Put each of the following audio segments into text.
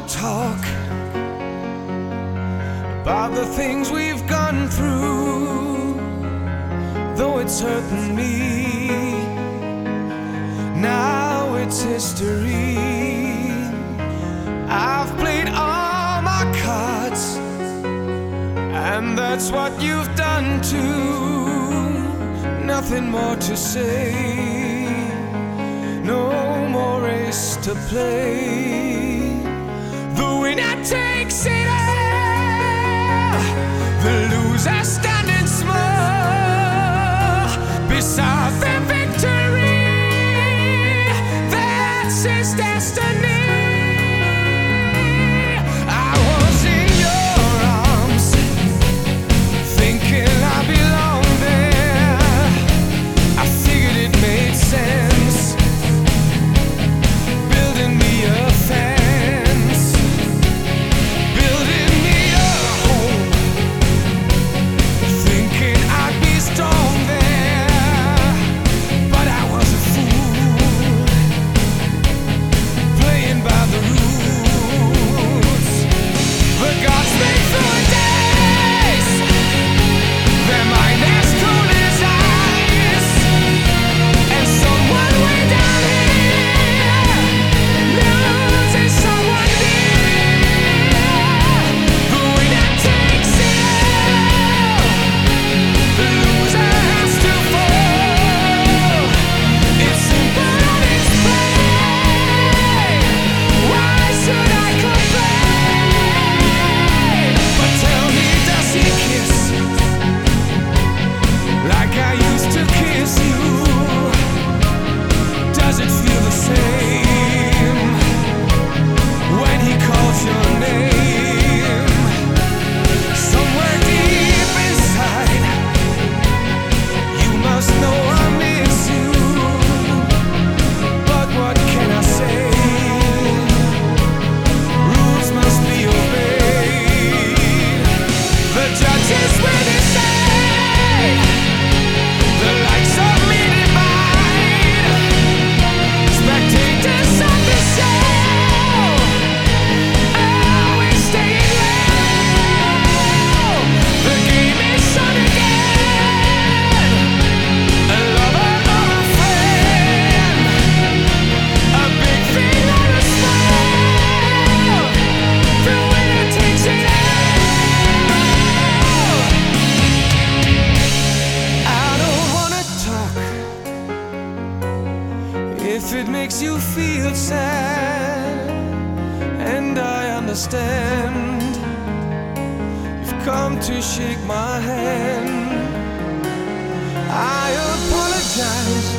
talk about the things we've gone through, though it's hurting me. Now it's history. I've played all my cards, and that's what you've done too. Nothing more to say, no more race to play. The winner takes it all, the loser standing small beside the victory. That's his destiny. I was in your arms, thinking I belonged there. I figured it made sense, building me a fence, building me a home, thinking I'd be strong there. But I was a fool, playing by the rules. The gods make through days, their mind as cool as ice, and someone way down here loses someone near. The winner takes it all, the loser has to fall. It's simple and it's plain. Why should I complain? But tell me, does he kiss like I used to kiss you? Does it feel the same when he calls your name? Somewhere deep inside, you must know I miss you. But what can I say? Rules must be obeyed. The judges will decide. The likes of me divide. Spectators of the show always staying low. The game is on again. A lover or a friend, a big thing or a small, the winner takes it all. I don't wanna talk if it makes you feel sad, and I understand. You've come to shake my hand. I apologize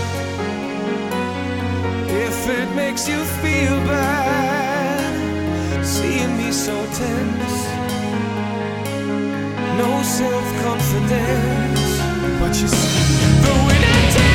if it makes you feel bad, seeing me so tense, no self-confidence. But you see, the winner takes